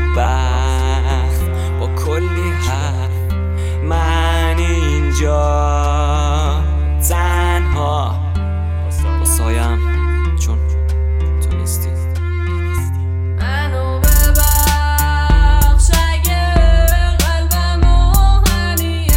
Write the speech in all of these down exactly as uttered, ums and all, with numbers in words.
بدبخت با کلی حرف، من اینجا تنها با سایم چون تو نیستی. منو ببخش اگه قلبم آهنیه،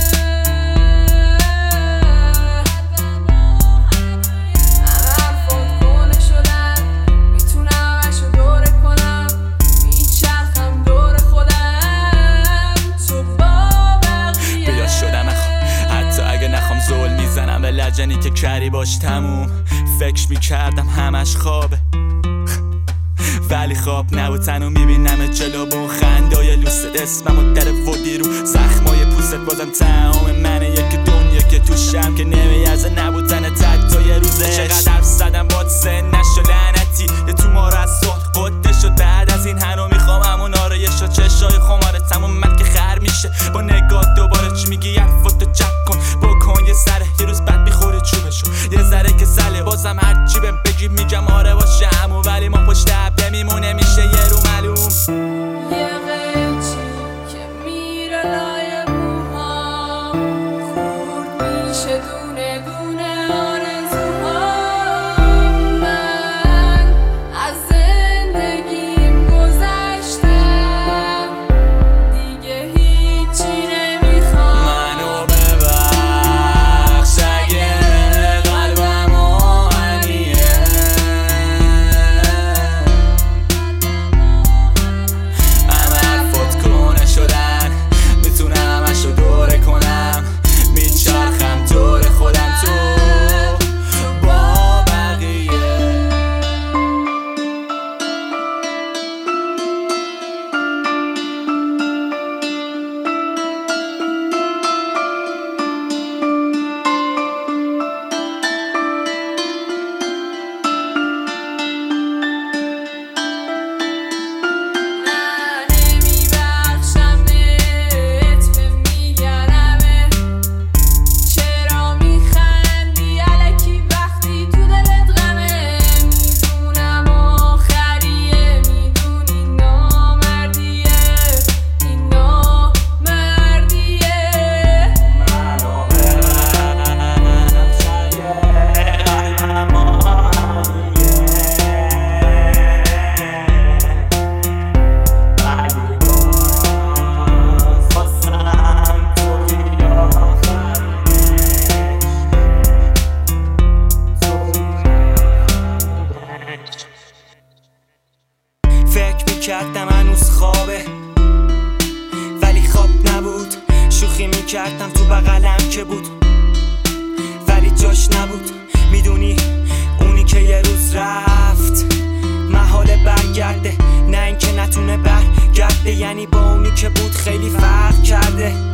حرفات کنه شدن، میتونم اشو دوره کنم، میچرخم دور خودم تو با بقیه. بیا شدم اخوام حتی اگه نخوام زول میزنم به لجنی که کری باش تموم. فکر میکردم همش خوابه ولی خواب نبود، تنو میبینم جلو با اون خندای لوست اسمم و در ودی رو زخمای پوست بازم تمام منه. یک دنیا که توشم که نمیارزه نبودن تک یه روزه. چقدر حرف زدم باد سن نشو لعنتی، یه تو ما رو از صلح قده شد. بعد از این هنو میخوام همون آرایش و چشای خماره تموم من که خر میشه با نگاه. دوباره چی میگی حرفاتو جک کن بکن یه سره، یه روز بعد میخوره چوبشو یه ذره که سله. بازم هرچی بهم بگی میگم آره باشه همون، ولی ما پشت عبده میمونه میشه یه رو معلوم. یه قیچی که میره لای موهام، خورد میشه دونه دونه آرزوهام. من از زندگیم گذشتم دیگه هیچی نمیخوام. منو ببخش اگه قلبم آهنیه، همه حرفات کنه شدن، میتونم اشو دوره کنم، میچرخم دور خودم تو با بقیه. من نمیبخشم بهت میگنمه، چرا میخندی الکی وقتی تو دلت غمه. میدونم آخریه، میدونی نامردیه، این نامردیه. منو ببخش اگه قلبم آهنیه، ولی باز واسم توی آخرش. فکر میکردم هنوز خوابه ولی خواب نبود، شوخی میکردم تو بغلم که بود ولی جاش نبود. میدونی اونی که یه روز رفت محاله برگرده، نه اینکه نتونه برگرده، یعنی با اونی که بود خیلی فرق کرده.